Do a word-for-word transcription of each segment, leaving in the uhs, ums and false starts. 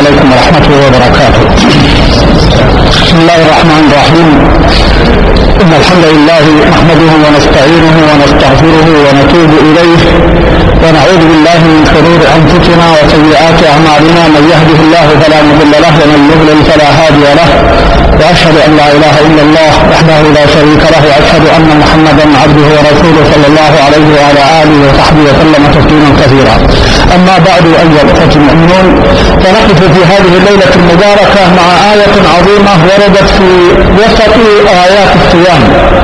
عليكم ورحمة الله وبركاته. بسم الله الرحمن الرحيم. إن الحمد لله نحمده ونستعينه ونستغفره ونتوب إليه ونعوذ بالله من شرور أنفسنا وسيئات أعمالنا، من يهده الله فلا مضل له ومن يضلل فلا هادي له، وأشهد أن لا إله إلا الله وحده لا شريك له، وأشهد أن محمدا عبده ورسوله صلى الله عليه وعلى آله وصحبه وسلم تسليما كثيرا. أما بعد أيها الأخوة المؤمنون، فنقف في هذه الليلة المباركة مع آية عظيمة وردت في وسط آيات الصيام: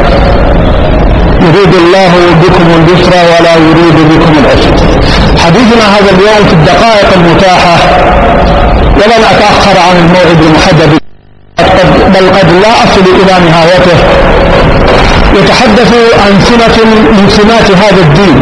يريد الله بكم اليسر ولا يريد بكم العسر. حديثنا هذا اليوم في الدقائق المتاحة، ولن أتأخر عن الموعد المحدد بل قد لا أصل إلى نهايته، يتحدث عن سمة من سمات هذا الدين،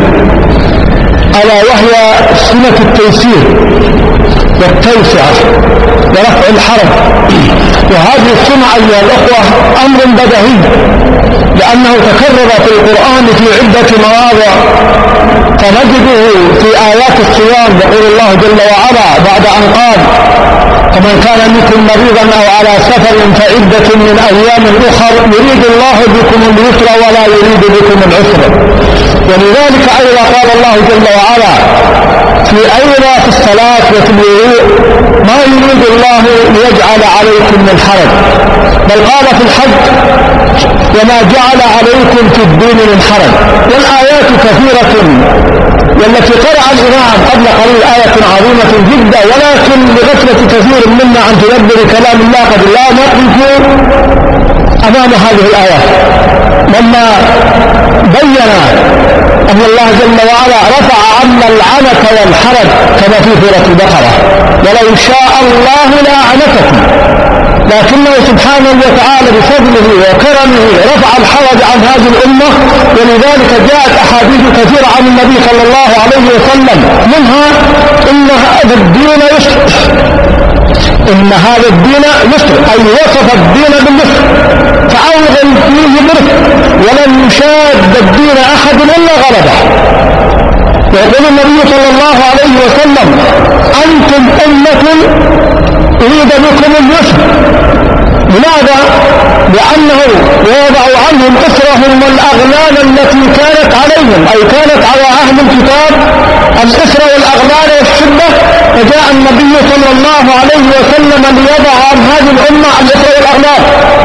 ألا وهي سمة التيسير والتوسعة ورفع الحرج. وهذه السمة أيها الأخوة أمر بديهي، لأنه تكرر في القرآن في عدة مواضع، فنجده في آيات الصيام يقول الله جل وعلا بعد أن قال: فمن كان منكم مريضا أو على سفر فعدة من أيام أخر يريد الله بكم اليسر ولا يريد بكم العسر. ولذلك أيضا قال الله جل وعلا في أيضا في الصلاة وفي الوضوء: ما يريد الله ليجعل عليكم من حرج، بل قال في الحج: وما جعل عليكم في الدين من حرج. والآيات كثيرة، والتي قرأ الإمام قبل قليل آية عظيمة جدا، ولكن لغفلة كثير منا عن تدبر كلام الله قد لا نقف أمام هذه الآيات، لما بين أن الله جل وعلا رفع عنا العنة والحرج كما في سورة البقرة: ولو شاء الله لأعنتكم، لكنه سبحانه وتعالى بفضله وكرمه رفع الحرج عن هذه الأمة. ولذلك جاءت أحاديث كثيرة عن النبي صلى الله عليه وسلم، منها: إن هذا الدين يسر، إن هذا الدين يسر، أي وصف الدين باليسر، فأوغل فيه برفق، ولن يشاد الدين أحد إلا غلبه. ويقول النبي صلى الله عليه وسلم: أنتم أمة أريد بكم اليسر. لماذا؟ لأنه وضع عنهم إسرهم والأغلال التي كانت عليهم، أي كانت على أهل الكتاب الإسر والأغلال والشدة، فجاء النبي صلى الله عليه وسلم ليضع عن هذه الأمة الإسر والأغلال.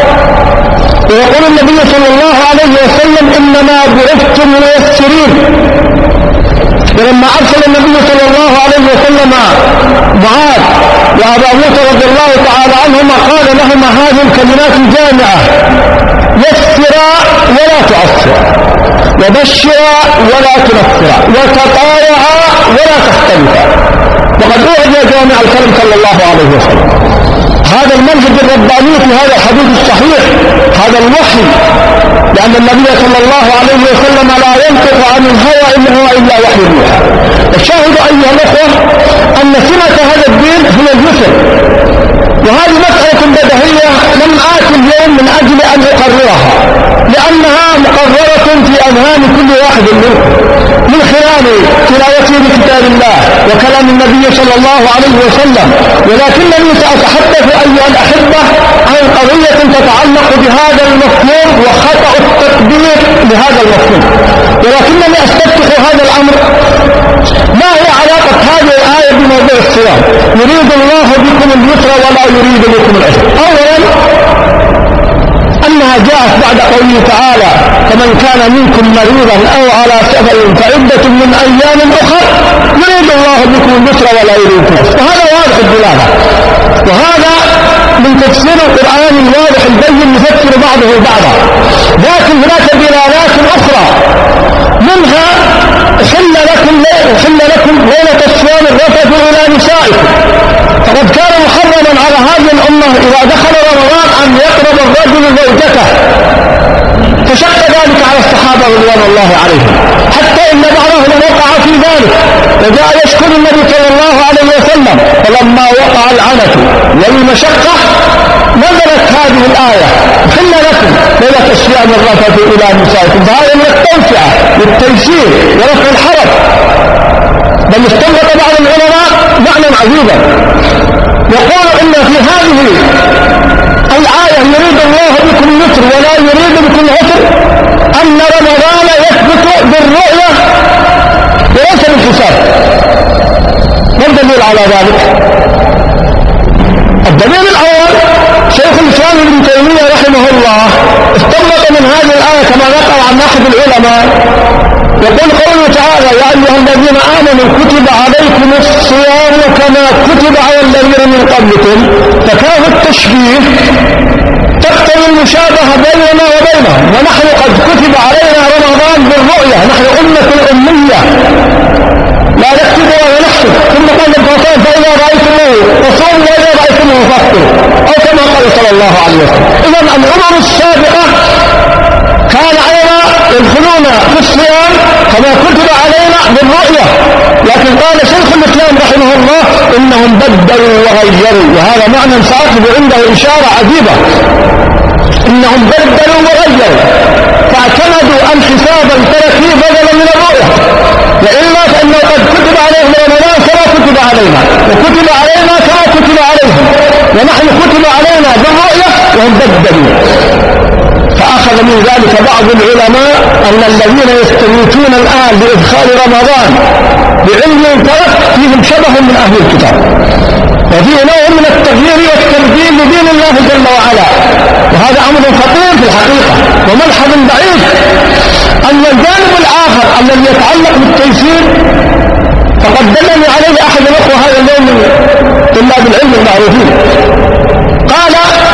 ويقول النبي صلى الله عليه وسلم: إنما بعثتم ميسرين. ولما أرسل النبي صلى الله عليه وسلم معاذ وأبا موسى رضي الله تعالى عنهما قال لهما هذه الكلمات الجامعة: يسرا ولا تعسرا، وبشرا ولا تنفرا، وتطاوعا ولا تختلفا. وقد أوعد جامع الكلم صلى الله عليه وسلم. هذا المنهج الرباني في هذا الحديث الصحيح، هذا الوحي، لأن النبي صلى الله عليه وسلم لا ينطق عن الهوى إن هو إلا وحي يوحى. الشاهد أيها الأخوة أن سمة هذا الدين هي اليسر، وهذه مسألة بديهية لم آت اليوم من أجل أن أقررها، لأنها مقررة في أذهان كل واحد منكم من خلال تلاوته لكتاب الله وكلام النبي صلى الله عليه وسلم. ولكنني سأتحدث أيها الأحبة عن قضية تتعلق بهذا المفهوم وخطأ التطبيق لهذا المفهوم، ولكنني أستفتح هذا الأمر: ما هي علاقة هذه الآية بموضوع الصيام؟ يريد الله بكم اليسر ولا يريد بكم العسر. أولا أنها جاءت بعد قوله تعالى: فمن كان منكم مريضا أو على سفر فعدة من أيام أخر يريد الله بكم اليسر ولا يريد بكم العسر. وهذا واضح الدلالة، وهذا من تفسير القرآن الواضح البين يفسر بعضه بعضا. لكن هناك دلالات أخرى، منها: حل لكم حل لكم ليلة الصيام الرفث إلى نسائكم. فقد كان محرما على هذه الأمة إذا دخل رمضان أن يقرب الرجل زوجته، فشق ذلك على الصحابة رضوان الله عليهم، حتى إن بعضهم وقع في ذلك وجاء يشكر النبي صلى الله عليه وسلم. فلما وقع العنة والمشقة نزلت هذه الآية: حل لكم ليلة الصيام الرفث إلى نسائكم. فهذا من التوسعة والتيسير ورفع الحرج. بل استنبط بعض العلماء معنى عجيبا، يقول ذلك؟ الدليل الأول شيخ الإسلام ابن تيمية رحمه الله استنبط من هذه الآية كما نقل عن أحد العلماء يقول قوله تعالى يا أيها الذين آمنوا كتب عليكم الصيام كما كتب على الذين من قبلكم، فكان التشبيه تقتضي المشابهة بيننا وبينهم، ونحن قد كتب علينا رمضان بالرؤية، نحن أمة الأمية لا نكتب ولا نحسب، ثم قال الفصائل فإذا رأيتموه فصوموا وإذا رأيتموه فافطروا، أو كما قال صلى الله عليه وسلم. إذن الأمم السابقة كان أيضا يدخلون في الصيام كما كتب علينا بالرؤية، لكن قال شيخ الإسلام رحمه الله إنهم بدلوا وغيروا، وهذا معنى سأخذ عنده إشارة عجيبة، إنهم بدلوا وغيروا فاعتمدوا الحساب الفلكي بدلا من الرؤية، وإلا فإنه قد كتب عليهم رمضان كما كتب علينا، وكتب علينا كما كتب عليهم، ونحن كتب علينا بالرؤية وهم بدلوا. فأخذ من ذلك بعض العلماء أن الذين يستميتون الآن بإدخال رمضان بعلم الفلك فيهم شبه من أهل الكتاب، وفيه نوع من التغيير والتبديل لدين الله جل وعلا، وهذا أمر خطير في الحقيقة وملحظ بعيد. أن الجانب الآخر الذي يتعلق بالتيسير فقد دلني عليه أحد الأخوة هذا اليوم من طلاب العلم المعروفين، قال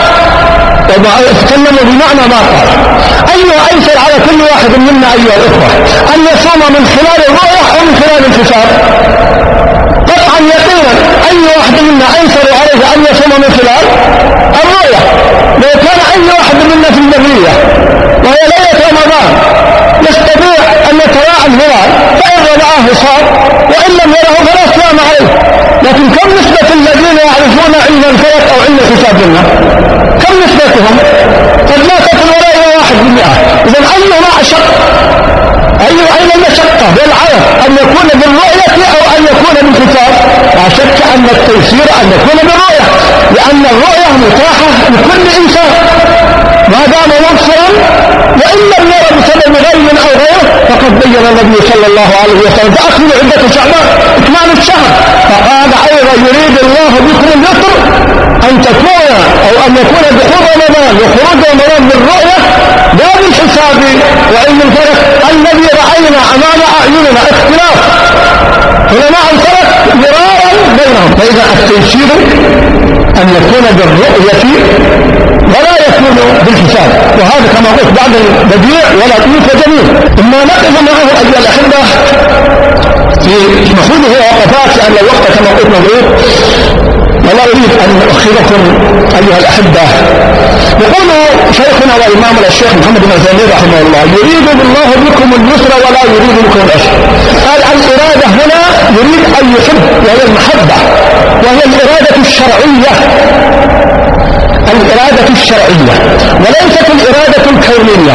تكلموا بمعنى ما قال أيها أيسر على كل واحد منا أيها الأخوة أن يصوم من خلال الرؤية أو من خلال الحساب؟ قطعا يقينا أي واحد منا أيسر عليه أن يصوم من خلال الرؤية. لو كان أي واحد منا في البرية وهي ليلة رمضان يستطيع أن يتراعى الهلال فإن رآه صام وإن لم يره فلا صيام عليه، لكن كم نسبة الذين يعرفون علم الفلك أو علم الحساب لنا؟ كم نسبتهم؟ قد لا تصل ولا إلى واحد بالمئة. إذن أيهما أشق؟ أي أين المشقة والعرف أن يكون بالرؤية أو أن يكون بالحساب؟ لا شك أن التيسير أن يكون بالرؤية، لأن الرؤية متاحة لكل إنسان ما دام مبصرا، وإن لم يرى بسبب غيب أو غيره فقد بين النبي صلى الله عليه وسلم فأكملوا عدة شعبان إكمال الشهر، فقال أيضا يريد الله بكم اليسر أن تكون أو أن يكون دخول رمضان وخروج رمضان بالرؤية لا بالحساب وعلم الفلك الذي رأينا أمام أعيننا اختلاف علماء الفلك مرارا بينهم. فإذا التيسير أن يكون بالرؤية ولا يكون بالحساب، وهذا كما قلت بعد البديع ولطيف وجميل. ثم نقف معه أيها الأحبة في مفهومه وقفات لأن الوقت كما قلت مضغوط ولا أريد أن أخذكم أيها الأحبة. يقول شيخنا وإمام الشيخ محمد بن عثيمين رحمه الله يريد الله بكم اليسر ولا يريد بكم العسر. قال الإرادة هنا يريد أن يحب وهي المحبة، وهي الإرادة الشرعية، الإرادة الشرعية وليست الإرادة الكونية.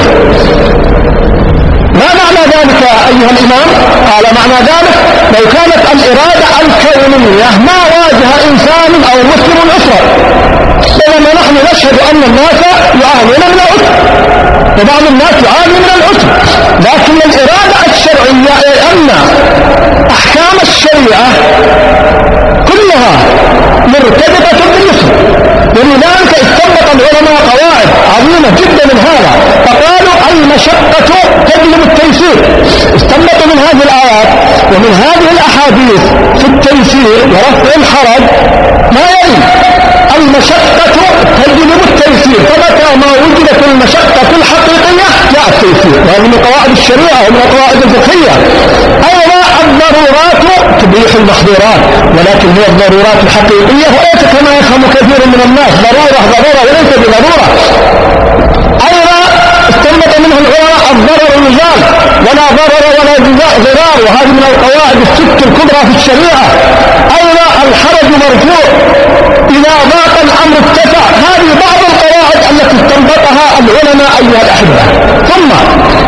ما معنى ذلك أيها الإمام؟ قال معنى ذلك لو كانت الإرادة الكونية ما واجه إنسان أو مسلم أسرة، بينما نحن نشهد أن الناس يعانون من العسر وبعض الناس يعاني من العسر، لكن الإرادة الشرعية أي أن أحكام الشريعة كلها مرتبطة باليسر، ولذلك استنبط العلماء قواعد عظيمة جدا من هذا، فقالوا المشقة تجلب التيسير. استنبطوا من هذه الآيات ومن هذه الأحاديث في التيسير ورفع الحرج ما يلي المشقة تجلب التيسير، فمتى ما وجدت المشقة الحقيقية جاء التيسير، وهذه من قواعد الشريعة ومن القواعد الفقهية. أيضا الضرورات تبيح المحظورات، ولكن هي الضرورات الحقيقية وليس كما يفهم كثير من الناس ضرورة ضرورة وليس بضرورة. أيضا استنبط منه العلماء الضرر يزال ولا ضرر ولا ضرار، وهذه من القواعد الست الكبرى في الشريعة. أيضا الحرج مرفوع إذا ضاق الأمر اتسع. هذه بعض القواعد التي استنبطها العلماء أيها الأحبة. ثم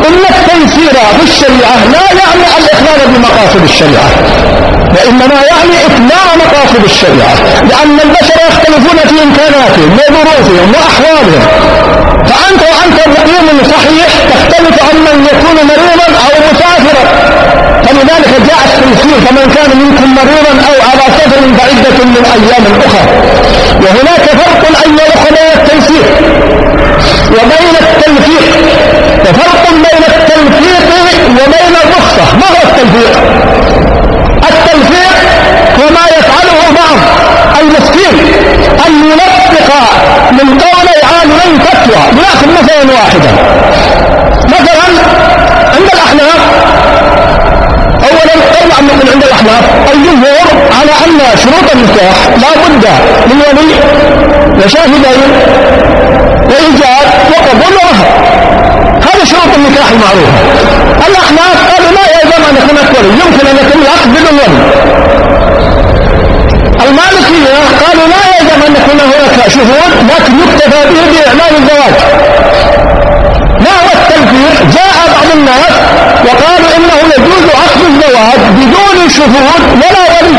إن التيسير في الشريعة لا يعني الإخلال بمقاصد الشريعة، وإنما يعني إتمام مقاصد الشريعة، لأن البشر يختلفون في إمكاناتهم وظروفهم وأحوالهم، فأنت وأنت مقيم صحيح تختلف عن من يكون مريضا أو مسافرا، فلذلك جاء التيسير فمن كان منكم مريضا أو على سفر بعدة من أيام أخرى. وهناك فرق أيها الأخوة بين التيسير وبين التلفيق، وفرق بين التلفيق وبين الرخصة. ما هو التلفيق؟ التلفيق هو ما يفعله بعض المسكين أن يلفق من قولي عالمين فتوى لنأخذ مثلا واحدا. مثلا عند الأحناف أولا طبعا من عند الأحناف الجمهور على أن شروط النكاح لا بد من ولي وشاهدين وإيجاب وقبول ومهر، هذه شروط النكاح المعروفة. الأحناف قالوا لا يلزم أن يكون ولي، يمكن أن يكون العقد بدون ولي. المالكية قالوا لا يلزم أن يكون هناك شهود، لكن يكتفى به بإعلان الزواج. ما هو التلفيق؟ جاء بعض الناس وقالوا إنه يجوز عقد الزواج بدون شهود ولا ولي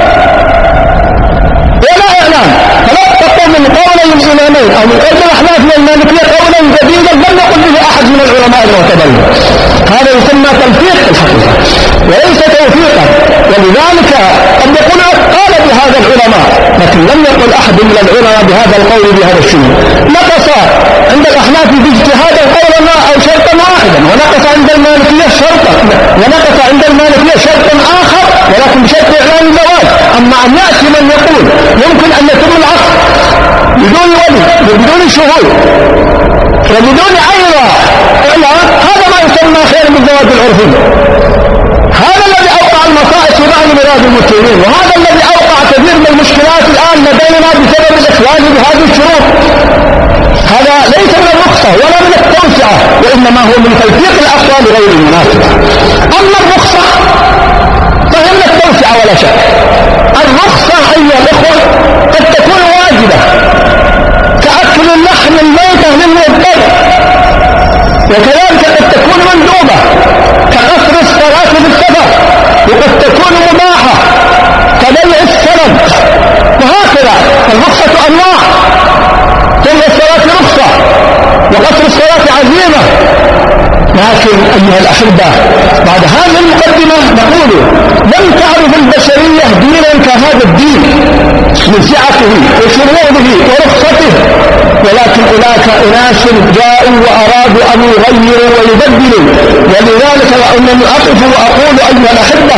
ولا إعلان، فلتقوا من قولي الإمامين أو من قول الأحناف والمالكية قولا جديدا لم يقل به أحد من العلماء المعتبرين. هذا يسمى تلفيق الحقيقة وليس توفيقا، ولذلك قد يقول قال بهذا العلماء، لكن لم يقل أحد من العلماء بهذا القول بهذا الشيء. نقص عند الأحناف باجتهاد قولا أو شرطا واحدا، ونقص عند المالكية شرطا، ونقص عند المالكية شرطا آخر ولكن بشرط إعلان الزواج. أما أن يأتي من يقول يمكن أن يتم العقد بدون ولي وبدون شهود وبدون أيضا إعلان، هذا ما يسمى خير بالزواج العرفي. هذا الذي أوقع المصائب في بعض بلاد المسلمين، وهذا الذي أوقع كثير من المشكلات الآن لدينا بسبب الإخلال بهذه الشروط. هذا ليس من الرخصة ولا من التوسعة، وإنما هو من تلفيق الأقوال غير المناسبة. أما الرخصة فهي من التوسعة ولا شك. الرخصة أيها الأخوة قد تكون واجبة كأكل اللحم الميتة للمضطر، وكذلك قد تكون مندوبة كقصر الصلاة بالسفر، وقد تكون مباحة كبيع السلم، وهكذا. الرخصة أنواع، بيع الصلاة رخصة وقصر الصلاة عزيمة. لكن أيها الأحبة بعد هذه المقدمة نقول لم تعرف البشرية دينا كهذا الدين من سعته وشروطه ورخصته، ولكن هناك أناس جاءوا وأرادوا أن يغيروا ويبدلوا. ولذلك وأنني أقف وأقول أيها الأحبة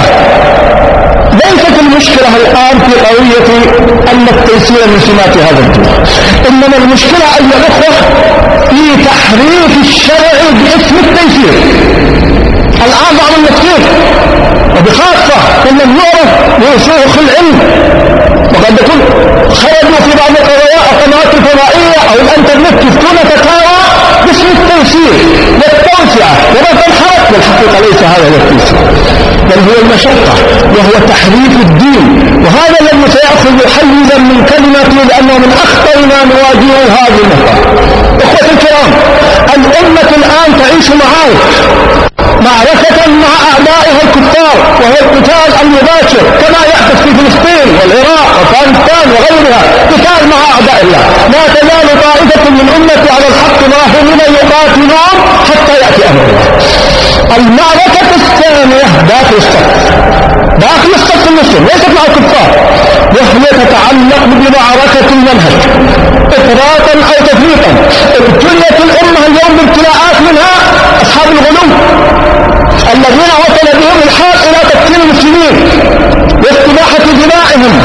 ليست المشكلة الآن في قضية أن التيسير من سمات هذا الدين، إنما المشكلة أيها الأخوة في تحريف الشرع باسم التيسير. الآن بعض المسلمين وبخاصة من يعرف بشيوخ العلم وقد يكون خرجوا في بعض القنوات الفضائية أو الانترنت يفتون فتاوى باسم التيسير والتوسعة ورفع الحرج، والحقيقة ليس هذا هو التيسير، بل هو المشقة وهو تحريف الدين. وهذا الذي سيأخذ حيزا من كلمته، لأنه من أخطر ما نواجهه هذه المسألة. إخوة الكرام، الأمة الآن تعيش معارك، معركة مع أعدائها الكفار، وهو القتال المباشر كما يحدث في فلسطين والعراق وافغانستان وغيرها، قتال مع أعداء الله. لا تزال طائفة من أمتي على الحق ظاهرين يقاتلون حتى يأتي أمر الله. المعركة الثانية داخل الصف، داخل الصف المسلم ليست مع الكفار، وهي تتعلق بمعركة المنهج إفراطا أو تفريطا. ابتليت الأمة اليوم بابتلاءات منها أصحاب الغلو الذين وصل بهم الحال إلى تقتيل المسلمين واستباحة دمائهم،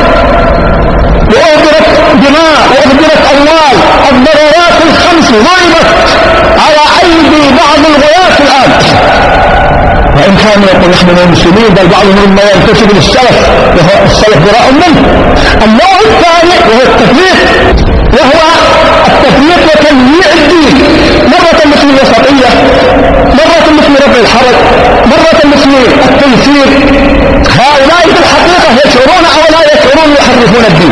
وأهدرت دماء وأهدرت أموال. الضرورات الخمس ضربت على أيدي بعض الغلاة الآن، وإن كانوا يقول نحن من المسلمين، بل بعضهم مما ينتسب للسلف وهو السلف براء منه. النوع الثاني وهو التفريط، وهو التفريط وتنويع الدين، مرة مثل الوسطية، مرة مثل رفع الحرج، مرة مثل التيسير. هؤلاء في الحقيقة يشعرون أو لا يشعرون يحرفون الدين.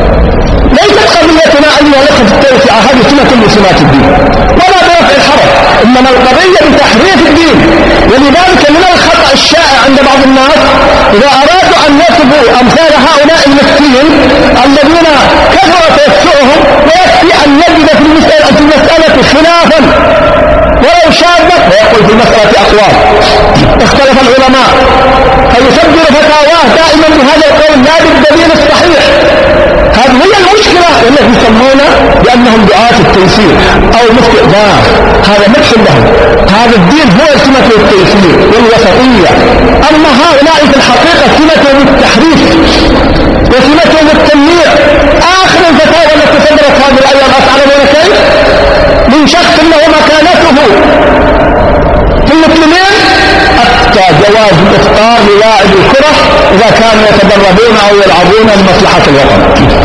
ليست قضيتنا أن نلقى التوسعة، هذه سمة من سمات الدين، ولا برفع الحرج. إنما القضية بتحريف الدين. ولذلك من الخطأ الشائع عند بعض الناس إذا أرادوا أن يصفوا أمثال هؤلاء المسكين الذين كثر تيسرهم، ويكفي أن يجد في المسألة, في المسألة خلافا ولو شابا، ويقول في المسألة أقوال اختلف العلماء، فيسجل فتاواه دائما بهذا القول لا بالدليل الصحيح. هذه هي المشكلة التي يسمون بأنهم دعاة التيسير أو مفتئ ذا، هذا مدح لهم. هذا الدين هو سمة التيسير والوسطية، أما هؤلاء في الحقيقة سمتهم التحريف وسمتهم التنويع. آخر الفتاوى التي صدرت هذه الأيام أتعلمون كيف؟ من شخص له مكانته في المسلمين أفتى جواز الإفطار للاعب الكرة إذا كانوا يتدربون أو يلعبون لمصلحة الوطن.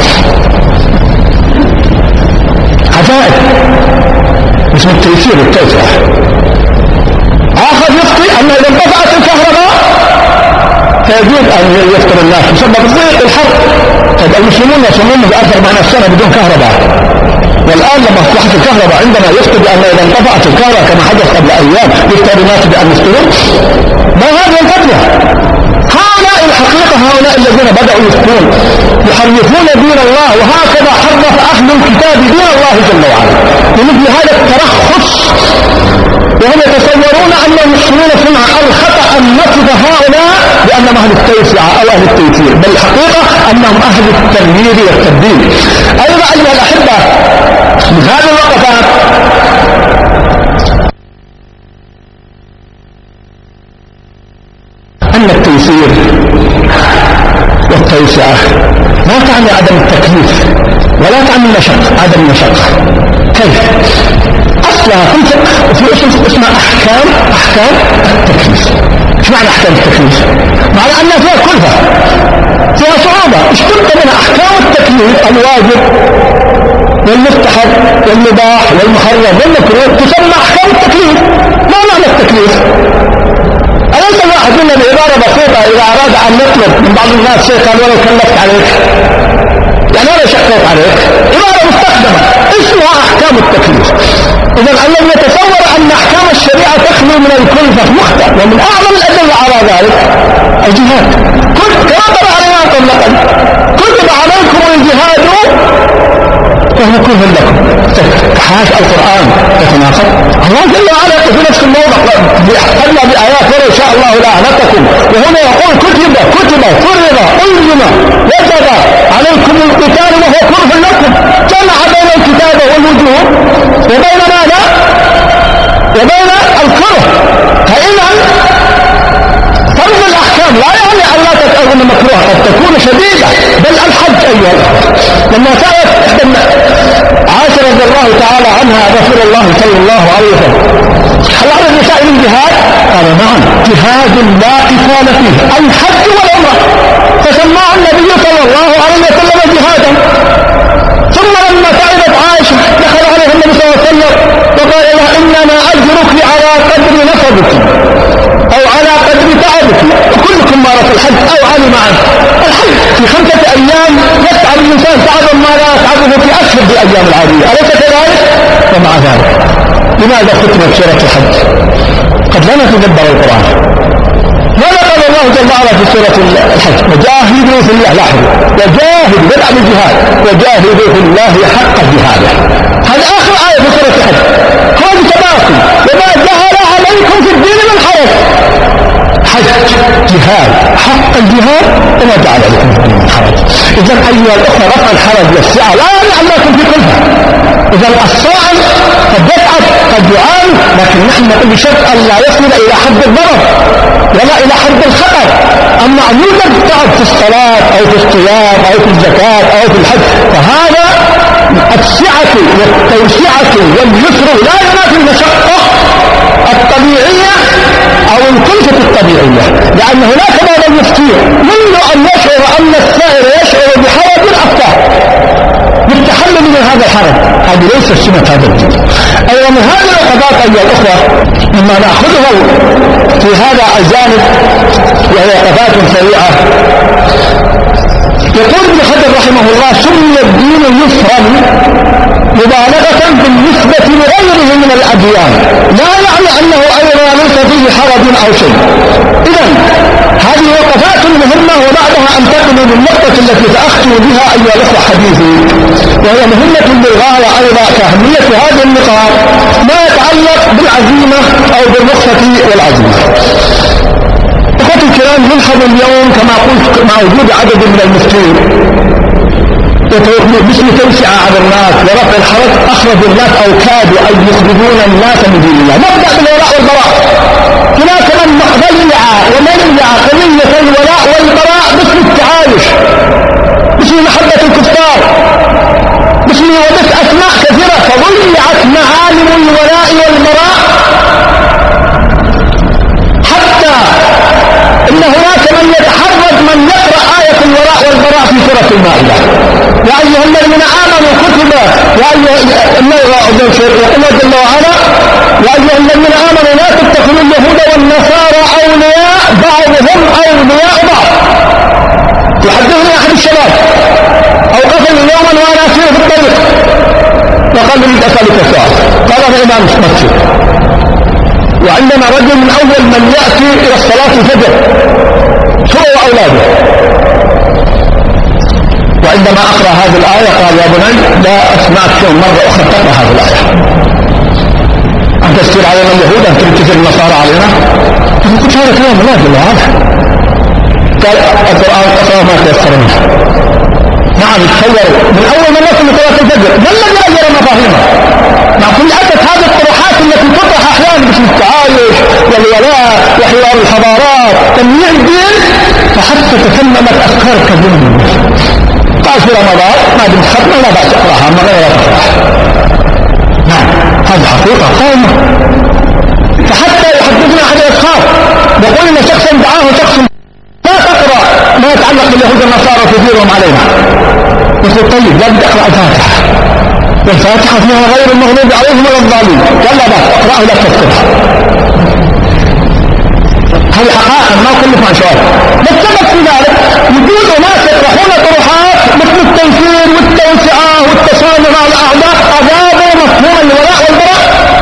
عجائب اسم التيسير والتوسعة. آخر يفتي أن إذا انقطعت الكهرباء فيجوز أن يفطر الناس بسبب ضيق الحر. طيب المسلمون يصومون بأكثر من السنة بدون كهرباء، والآن لمصلحة الكهرباء عندما يفتي بأن إذا انقطعت الكهرباء كما حدث قبل أيام يفتر الناس بأن يفطرون. ما هذه الفتوى؟ هؤلاء الحقيقة هؤلاء الذين بدأوا يفتون يحرفون دين الله، وهكذا حرف أهل الكتاب دين الله جل وعلا بمثل هذا الترخص، وهم يتصورون أنهم يحسنون صنع. الخطأ أن نصف هؤلاء بأنهم أهل التوسعة أو أهل التيسير، بل الحقيقة أنهم أهل التمييز والتبديل. أيضا أيها الأحبة من هذه الوقفات أن التيسير والتوسعة لا تعني عدم التكليف ولا تعني المشقة، عدم المشقة. كيف؟ أصلها في أصل اسمها أحكام أحكام التكليف. ايش معنى أحكام التكليف؟ معنى أنها فيها كلفة، فيها صعوبة. اشترط منها أحكام التكليف الواجب والمستحب والمباح والمحرم والمكروه تسمى أحكام التكليف. ما معنى التكليف؟ أليس الواحد منا بعبارة بسيطة إذا أراد أن يطلب من بعض الناس شيء قال ولو كلفت عليك، يعني ولا شقيت عليك، عبارة مستخدمة اسمها أحكام التكليف. إذا الذي يتصور أن أحكام الشريعة تخلو من الكلفة مخطئ، ومن أعظم الأدلة على ذلك الجهاد. كما طبع علينا قبل كتب عليكم الجهاد وهو كله لكم. حاش القرآن يتناقض. الله جل وعلا في نفس الموضع قلنا بآيات ولو شاء الله لأعنتكم، وهنا يقول كتب كتب فرض ألزم وجب عليكم القتال وهو كره لكم. جمع بين الكتاب والوجوب وبين ماذا؟ وبين الكره. فإذا فرض الأحكام لا يعني أن لا تكون مكروهة، قد تكون شديدة. بل الحج أيها الأخوة لما سألت عائشة رضي الله تعالى عنها رسول الله صلى الله عليه وسلم هل على النساء من جهاد؟ قال نعم، جهاد لا قتال فيه الحج والعمرة، فسماه النبي صلى الله عليه وسلم جهادا. ثم لما تعبت عائشة دخل عليه النبي صلى الله عليه وسلم وقال لها إنما أجرك على قدر نصبك أو على قدر تعبك، وكلكم مارس الحج أو علم عنه. الحج في خمسة أيام يتعب الإنسان تعبا ما لا يتعبه في أشهر بالأيام العادية، أليس كذلك؟ ومع ذلك لماذا ختمت سورة الحج؟ قد لا نتدبر القرآن. ماذا قال الله جل وعلا في سورة الحج؟ وجاهدوا في الله، لاحظوا وجاهدوا بدأ بالجهاد، وجاهدوا في الله حق جهاده. هذه آخر آية في سورة الحج. هذه تباكم وما جعل عليكم في الدين من حرج. حج جهاد حق الجهاد وما جعل عليكم في الدين من حرج. إذن أيها الأخوة رفع الحرج والسعة لا يعني أنكم في كلها. إذن الصائم قد يتعب قد يعاني، لكن نحن نقول بشرط أن لا يصل إلى حد الضرر ولا إلى حد الخطر. أما أن يوجد تعب في الصلاة أو في الصيام أو في الزكاة أو في الحج فهذا السعة والتوسعة واليسر لا ينافي المشقة الطبيعية أو الكلفة الطبيعية، لأن هناك بعض المفتين منذ أن يشعر أن السائر يشعر بحرج أفتى بالتحلل من هذا الحرج. هذه ليست سنة هذا الدين. أيضا من هذه العقبات أيها الأخوة مما نأخذها في هذا الجانب وهي عقبات سريعة. يقول ابن حجر رحمه الله سمي الدين يسرا مبالغة باليسر بالنسبة لغيره من الأديان لا يعني أنه أيضا ليس فيه حرج أو شيء. إذن هذه وقفات مهمة، وبعدها أنتقل للنقطة التي سأختم بها أيها الأخوة حديثي، وهي مهمة للغاية أيضا كأهمية هذه النقاط ما يتعلق بالعزيمة أو بالرخصة والعزيمة. أخوتي الكرام، نلحظ اليوم كما قلت مع وجود عدد من المفتين باسم توسعة على الناس ورفع الحرج أخرجوا الناس أو كادوا أن يخرجون الناس من دين الله. نبدأ بالولاء والبراء. هناك من ضيع ومنع قضية الولاء والبراء باسم التعايش، باسم محبة الكفار، باسم وبس أسماء كثيرة، فضيعت معالم الولاء والبراء، حتى إن هناك من يتحرج من يقرأ آية الولاء والبراء في سورة المائدة. يا أيها الذين آمنوا كتب يا أيها الله يقول جل وعلا يا أيها الذين آمنوا لا تتخذوا اليهود والنصارى أولياء بعضهم أولياء بعض. يحدثني أحد الشباب أوقفني يوما وأنا أسير في الطريق وقال لي أسألك سؤال. قال أنا إمام مسجد، وعندنا رجل من أول من يأتي إلى الصلاة الفجر هو وأولاده، وعندما أقرأ هذه الآية قال يا بني لا أسمعك يوم مرة أخرى تقرأ هذه الآية، أنت تسير علينا اليهود، أنت تسير النصارى علينا. قلت هذا كلام الله جل وعلا. قال القرآن أقرأ ما تيسر منه. نعم، تصور من أول من نصل لصلاة الفجر ما الذي أجر مفاهيمه؟ مع كل أسف هذه الطروحات التي تطرح أحيانا باسم التعايش والولاء وحوار الحضارات تمييع الدين، فحتى تسممت أفكار كثيرة من الناس. قال في رمضان ما دمت ختمة لا بأس أقرأها، أما غير تقرأها. نعم، هذه حقيقة قائمة. فحتى يحدثنا أحد الأصحاب يقول إن شخصا دعاه شخص لا تقرأ ما يتعلق باليهود والنصارى تثيرهم علينا. يقول طيب لا بدي أقرأ الفاتحة، والفاتحة فيها غير المغضوب عليهم ولا الضالين. قال لا بأس أقرأه لا تذكرها. هذه حقائق ما كلف عن شوال. والسبب في ذلك وجود ناس يطرحون طروحات مثل التنفير والتوسعة والتصامر على الأعداء أضافوا مفهوم الولاء والبراء.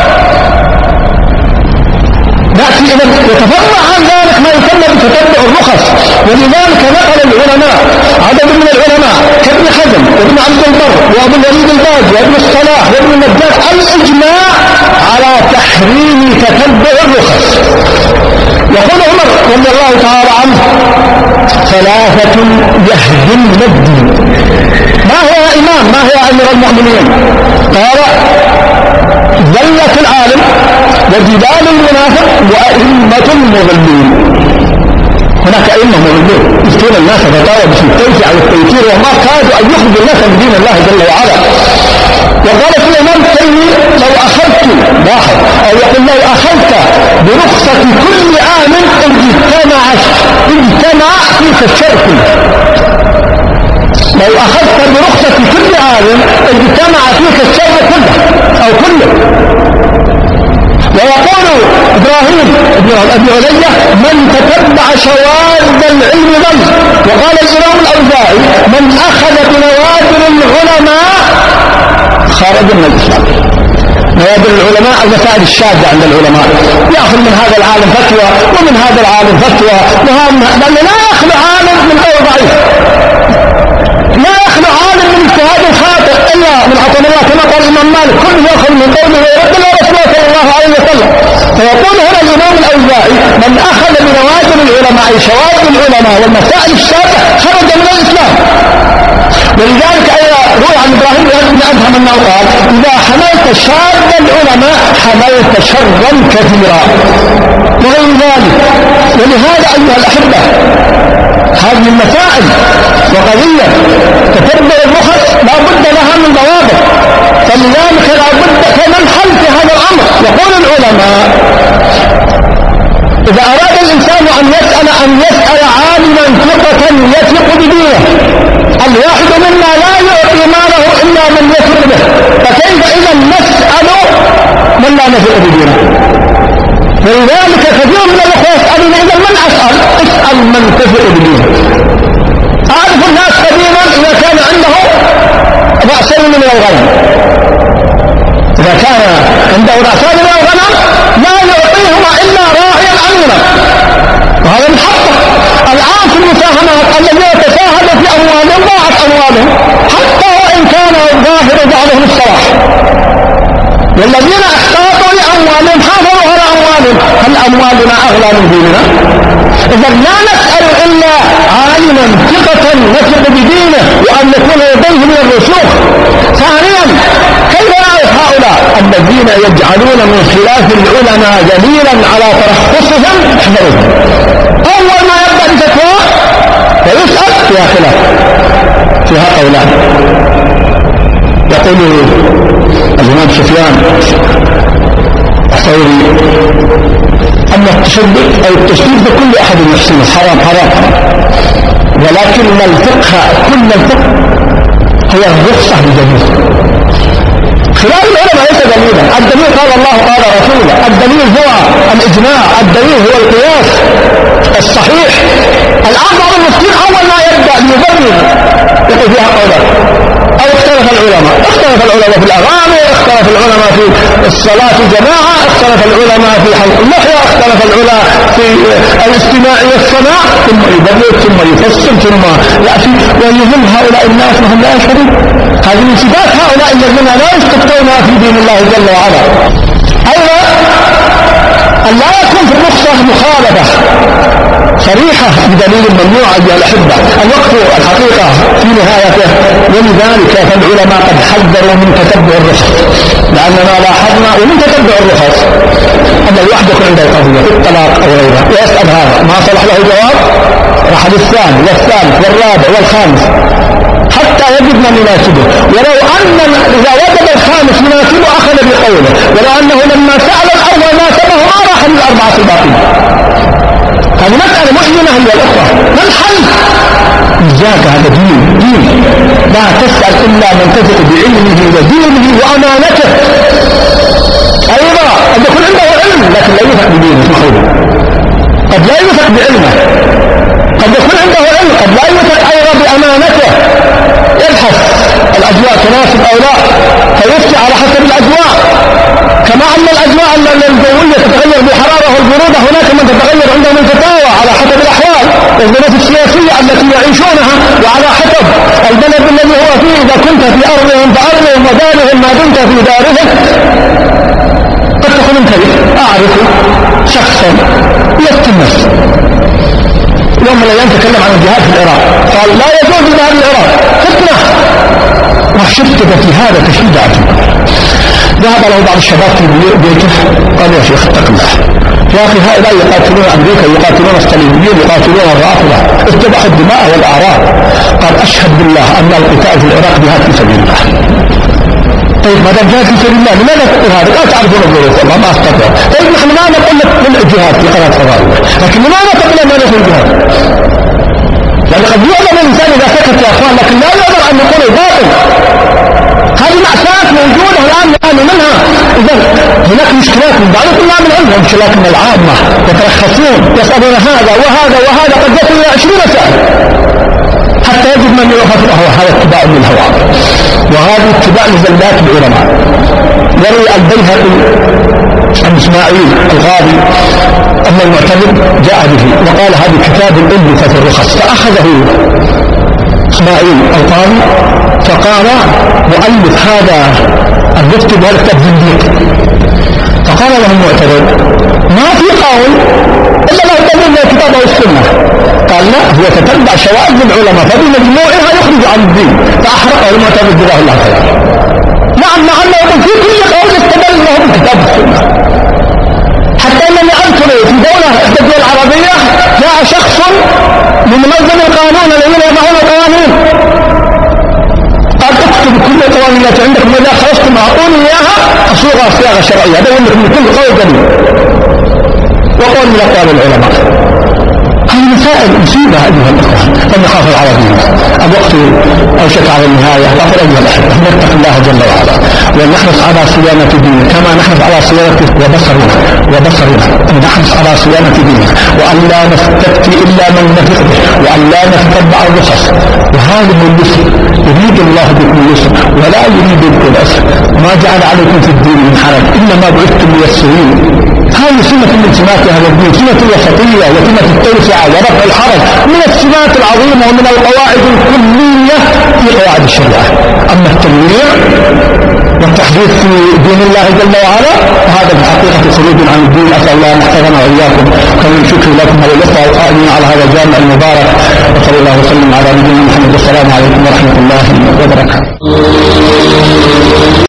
نأتي إذا يتفرع عن ذلك ما يسمى بتتبع الرخص. ولذلك نقل العلماء عدد من العلماء كابن حزم وابن عبد البر وابن الوليد الباز وابن الصلاح وابن النجار الإجماع على تحريم تتبع الرخص. يقول عمر رضي الله تعالى عنه ثلاثة يهدمن الدين. ما هو يا إمام؟ ما هو يا أمير المؤمنين؟ قال ذلة العالم وجبال المنافق وأئمة مضلين. هناك أئمة مضلين يفتون الناس فتاوى باسم التوسع والتيسير وما كادوا أن يخرجوا الناس من دين الله جل وعلا. وقال في الإمام التيمي لو أخذت لاحظ أو يقول لو أخذت برخصة كل عام اجتمع اجتمع فيك الشر كله. لو أخذت برخصة كل عام اجتمع فيك الشر كله أو كله. ويقول إبراهيم ابن علية من تتبع شواذ العلم ضل. وقال الإمام الأوزاعي من أخذ بنوادر العلماء خرج من الإسلام. نوادر العلماء المسائل الشاذة عند العلماء، يأخذ من هذا العالم فتوى ومن هذا العالم فتوى، لأنه لا يخلو عالم من قول ضعيف، لا يخلو عالم من اجتهاد خاطئ إلا من عطا الله كما قال الإمام مالك كل يأخذ من قوله ورد الله رسوله صلى الله عليه وسلم. فيقول هنا الإمام الأوزاعي من أخذ بنوادر العلماء أي شواذ العلماء والمسائل الشاذة خرج من الإسلام. ولذلك روى عن إبراهيم بن أدهم أنه قال إذا حملت شاذ العلماء حملت شرا كثيرا وغير ذلك. ولهذا أيها الأحبة هذه المسائل وقضية تتبع الرخص لا بد لها من ضوابط، فلذلك لا بد كمن حل في هذا الأمر. يقول العلماء إذا أراد الإنسان أن يسأل أن يسأل عالما ثقة يثق بدينه. الواحد منا لا يعطي ماله إلا من يثق به، فكيف إذا نسأل من لا نثق بدينه؟ ولذلك كثير من الأخوة يسألون إذا من أسأل؟ اسأل من تثق بدينه. أعرف الناس قديما إذا كان عنده رأسين من الغنم، إذا كان عنده رأسان من الغنم لا يعطيهما إلا راعيا أمينا، وهذا من حقه. الآن في المساهمات الذين يتساهموا في أموالهم ضاعت أموالهم حتى وإن كان ظاهر بعضهم الصلاح، والذين احتاطوا لأموالهم حافظوا على أموالهم. هل أموالنا أغلى من ديننا؟ إذا لا نسأل إلا عالما ثقة نثق بدينه وأن يكون لديه من الرسوخ. ثانيا، كيف نعرف هؤلاء الذين يجعلون من خلاف العلماء دليلا على ترخصهم؟ احذروهم. أول ما يبدأ بفتوى ويسأل فيها خلاف، فيها قولان. يقول الإمام سفيان الثوري أن التشدد أو التشديد بكل أحد يحسنه حرام حرام حرام، ولكن الفقه كل الفقه هو الرخصة بدليل. خلاف العلماء ليس دليلا، الدليل قال الله قال رسوله، الدليل هو الإجماع، الدليل هو القياس الصحيح. الآن بعض المسلمين أول ما يبدأ يبرر يقول فيها قولات، أو اختلف العلماء، اختلف العلماء في الأغاني، اختلف العلماء في الصلاة جماعة، اختلف العلماء في حلق اللحية، اختلف العلماء في الاستماع والسماع، ثم يبرر ثم يفصل ثم يأتي ويهم هؤلاء الناس وهم لا يشعرون. هذه من صفات هؤلاء الذين لا يستفتون في دين الله جل وعلا. أيضا أن لا يكون في الرخصة مخالفة صريحة بدليل ممنوع أيها الأحبة. الوقت الحقيقة في نهايته، ولذلك فالعلماء قد حذروا من تتبع الرخص، لأننا لاحظنا ومن تتبع الرخص أن الواحد يكون عنده قضية في الطلاق أو غيره ويسأل هذا ما صلح له جواب، راح للثاني والثالث والرابع والخامس حتى يجد من يناسبه. ولو أن إذا وجد الخامس يناسبه أخذ بقوله، ولو أنه لما سأل الأول ناسبه ما راح للأربعة الباقين. هذه مسألة مؤلمة هي الأخرى. ما الحل؟ إجاك هذا دين دين لا تسأل إلا من تثق بعلمه ودينه وأمانته. أيضا قد يكون عنده علم لكن لا يثق بدينه، قد لا يثق بعلمه، قد يكون عنده علم قد لا يثق أيضا بأمانته. يبحث الأجواء تناسب أو لا فيفتي على حسب الأجواء، كما أن الأجواء الجوية تتغير بالحرارة والبرودة، هناك من تتغير عندهم الفتاوى على حسب الأحوال والظروف السياسية التي يعيشونها، وعلى حسب البلد الذي هو فيه. إذا كنت في أرضهم فأرضهم ودارهم ما دمت في دارهم. قد تكون انتبه. أعرف شخصا يستمر يوم من الأيام تكلم عن الجهاد في العراق، قال لا يجوز الجهاد في العراق فتنة، وشدد في هذا تشديد عجيب. ذهب له بعض الشباب في بيته قال يا شيخ اتق الله يا أخي، هؤلاء يقاتلون أمريكا، يقاتلون الصليبيين، يقاتلون الرافضة، اتبعوا الدماء والأعراض. قال أشهد بالله أن القتال في العراق جهاد في سبيل الله. طيب ما دام جهاد في سبيل الله لماذا تقول هذا؟ لا تعرفون الظروف والله ما استطيع. طيب نحن ما نقول لك الجهاد في قناة فضائية، لكن لماذا تقول لنا نحن الجهاد؟ يعني قد يعلم الإنسان إذا سكت يا أخوان، لكن لا يقدر أن يقول الباطل. هذه مأساة موجودة الآن نعاني منها. إذا هناك مشكلات من بعض الطلاب من عندهم، مشكلات من العامة يترخصون يسألون هذا وهذا وهذا، قد يصل إلى عشرين سؤال حتى يجد من يوقف الهوى. هذا اتباع للهوى، وهذا اتباع لزلات العلماء. يروي البيهقي عن إسماعيل الغاضي أن المعتمد جاء به وقال هذا كتاب الأم في الرخص، فأخذه إسماعيل القاضي فقال مؤلف هذا المفتي بهذا الكتاب زنديق. فقال له المعتمد ما في قول إلا له دليل من الكتاب والسنة. قال لا، هو تتبع شواذ العلماء فبمجموعها يخرج عن الدين، فأحرقه المعتمد جزاه الله خيرا. نعم مع أنه في كل قول استدل له بالكتاب والسنة. حتى أنني أذكر في دولة إحدى الدول العربية جاء شخص من منظم القانون الذين يضعون القوانين قال اكتب كل القوانين التي عندكم وإذا خلصتم أعطوني إياها أصوغها صياغة شرعية، هذا يقول لكم كل قول دليل وقول من أقوال العلماء. هذه مسائل مصيبة أيها الأخوة. فالنخاف العربية الوقت أوشك على النهاية. أقول أيها الأحبة نتق الله جل وعلا ونحرص على صيانة ديننا كما نحرص على صيانة وبصرنا وبصرنا أن نحرص على صيانة ديننا، وأن لا نستفتي إلا من نثق به، وأن لا نتتبع الرخص. وهذا هو اليسر، يريد الله بكم اليسر ولا يريد بكم العسر، ما جعل عليكم في الدين من حرج إنما بعثتم ميسرين. هذه سنة من سمات هذا الدين، سنة الوسطية وسنة التوسعة ورفع الحرج، من السمات العظيمة ومن القواعد الكلية في قواعد الشريعة. أما التنويع والتحديث في دين الله جل وعلا فهذا في الحقيقة خروج عن الدين. أسأل الله أن يحفظنا وإياكم. كل شكر لكم وللإخوة القائمين على هذا الجامع المبارك، وصلى الله وسلم على نبينا محمد. والسلام عليكم ورحمة الله وبركاته.